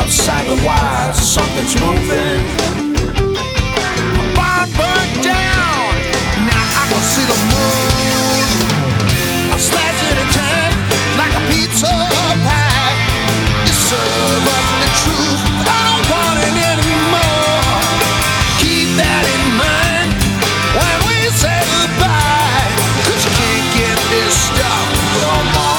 outside the wires, something's moving. A barn burnt down, now I can see the moon. I'm slashing a time like a pizza pie. You serve up the truth, I don't want it anymore. Keep that in mind when we say goodbye, 'cause you can't get this stuff no more.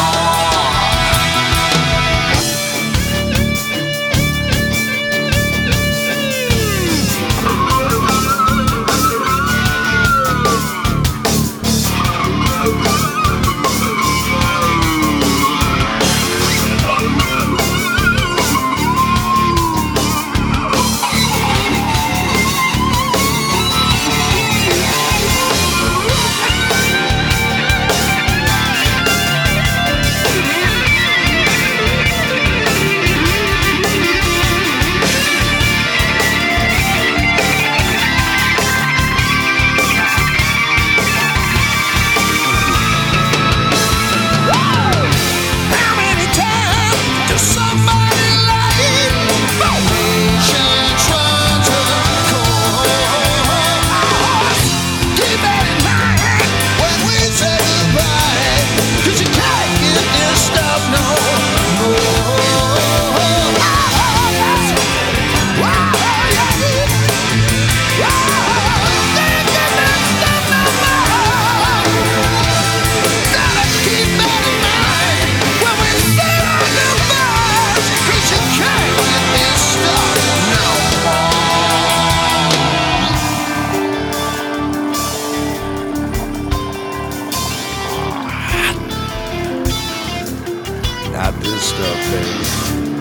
Not this stuff, baby.